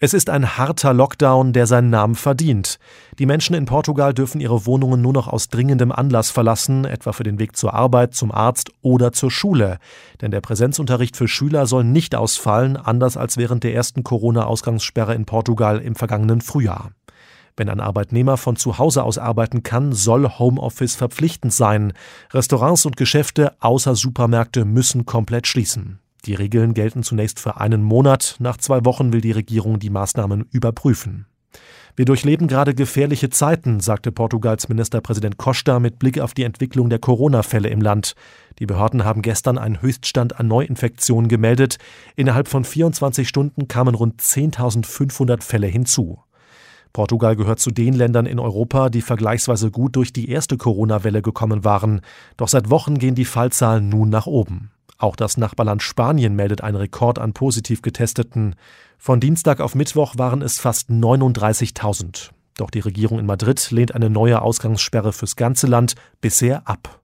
Es ist ein harter Lockdown, der seinen Namen verdient. Die Menschen in Portugal dürfen ihre Wohnungen nur noch aus dringendem Anlass verlassen, etwa für den Weg zur Arbeit, zum Arzt oder zur Schule. Denn der Präsenzunterricht für Schüler soll nicht ausfallen, anders als während der ersten Corona-Ausgangssperre in Portugal im vergangenen Frühjahr. Wenn ein Arbeitnehmer von zu Hause aus arbeiten kann, soll Homeoffice verpflichtend sein. Restaurants und Geschäfte außer Supermärkte müssen komplett schließen. Die Regeln gelten zunächst für einen Monat. Nach 2 Wochen will die Regierung die Maßnahmen überprüfen. Wir durchleben gerade gefährliche Zeiten, sagte Portugals Ministerpräsident Costa mit Blick auf die Entwicklung der Corona-Fälle im Land. Die Behörden haben gestern einen Höchststand an Neuinfektionen gemeldet. Innerhalb von 24 Stunden kamen rund 10.500 Fälle hinzu. Portugal gehört zu den Ländern in Europa, die vergleichsweise gut durch die erste Corona-Welle gekommen waren. Doch seit Wochen gehen die Fallzahlen nun nach oben. Auch das Nachbarland Spanien meldet einen Rekord an positiv Getesteten. Von Dienstag auf Mittwoch waren es fast 39.000. Doch die Regierung in Madrid lehnt eine neue Ausgangssperre fürs ganze Land bisher ab.